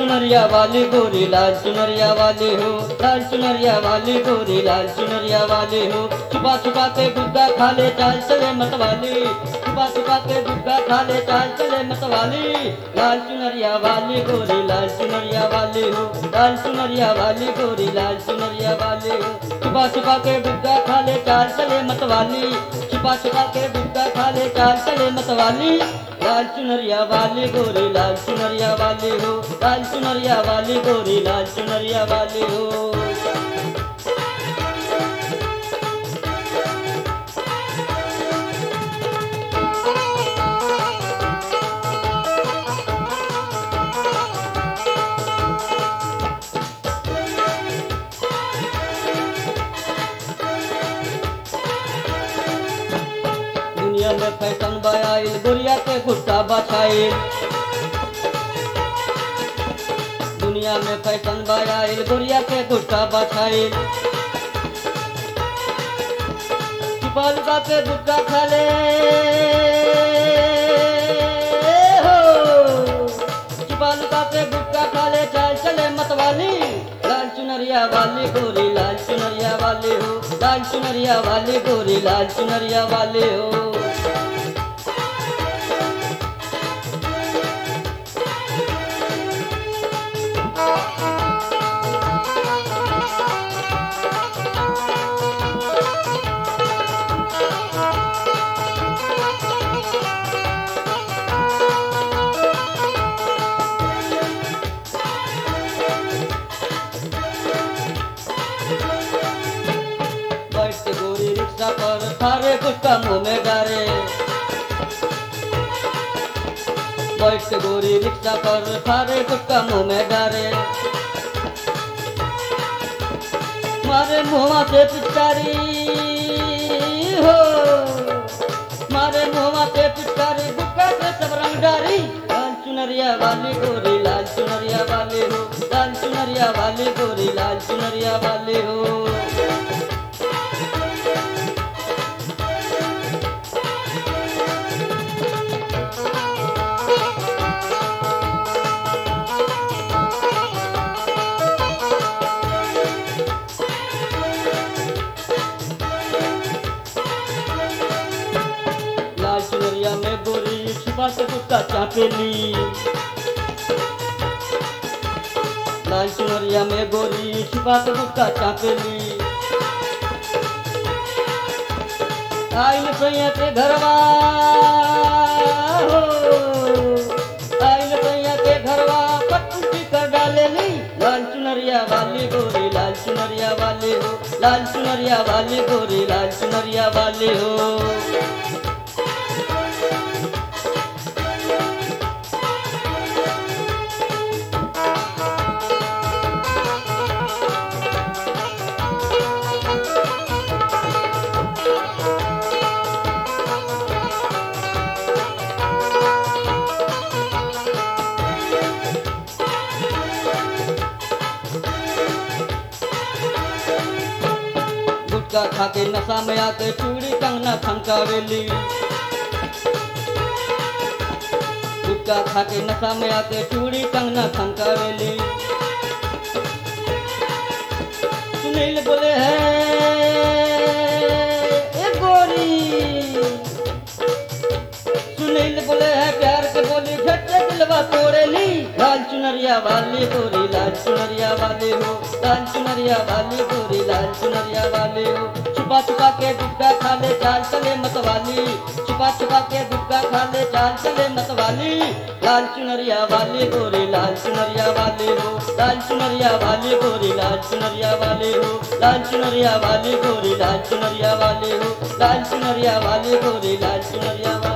चुनरिया वाली गोरी लाल चुनरिया वाली हो, लाल चुनरिया वाली गोरी लाल चुनरिया वाली हो। छुपा छुपा के गुग्गा खा ले चाल चले मतवाली, छुपा छुपा के गुग्गा खा ले चाल चले मतवाली। लाल चुनरिया वाली गोरी लाल चुनरिया वाली हो, लाल चुनरिया वाली गोरी लाल चुनरिया वाली हो। छुपा छुपा के गुग्गा खा ले चाल चले मतवाली, छुपा छुपा के गुग्गा खा ले चाल चले मतवाली। लाल चुनरिया वाली गोरी लाल चुनरिया वाली हो, लाल चुनरिया वाली गोरी लाल चुनरिया वाली हो। दुनिया में फैशन बयाइल गोरिया के गुस्सा बचाइल, दुनिया में फैशन बयाइल गोरिया के गुस्सा बचाइल। छिपा के गुस्सा खा ले हो, छिपा के गुस्सा खा ले चाल चले मतवाली। लाल चुनरिया वाली गोरी लाल चुनरिया वाली हो, लाल चुनरिया वाली गोरी लाल चुनरिया वाली हो। बैठ गोरी रिक्शा पर थारे गुस्सा मुँह में डारे, बैठ गोरी रिक्शा पर थारे गुस्सा मुँह में डारे। मारे मुँह से पिचकारी हो, मारे मुँह से पिचकारी गुस्सा से सब रंग डारी। लाल चुनरिया वाली गोरी लाल चुनरिया वाली हो, लाल चुनरिया वाली गोरी लाल चुनरिया वाली हो। लाल चुनरिया में गोरी छुपा के गुस्सा चापेली, लाल चुनरिया में गोरी छुपा के गुस्सा चापेली। आइल सैया के घरवा हो, आइल सैया के घरवा पट्टी कर डालेली। लाल चुनरिया वाली गोरी लाल चुनरिया वाली हो, लाल चुनरिया वाली गोरी लाल चुनरिया वाली हो। गुटखा खा के नशा में आके चूड़ी कंगना खनकावेली, गुटखा खा के नशा में आके चूड़ी कंगना खनकावेली। सुनील बोले है ए गोरी, सुनील बोले है प्यार के बोली झटके दिलवा तोड़ेली। लाल चुनरिया वाली गोरी लाल चुनरिया वाली हो, लाल चुनरिया वाली गोरी लाल चुनरिया वाली हो। छुपा छुपा के गुग्गा खा ले चाल चले मतवाली, छुपा छुपा के गुग्गा खा ले चाल चले मतवाली। लाल चुनरिया वाली गोरी लाल चुनरिया वाली हो, लाल चुनरिया वाली गोरी लाल चुनरिया वाली हो, लाल चुनरिया वाली गोरी लाल चुनरिया वाली हो, लाल चुनरिया वाली गोरी लाल चुनरिया।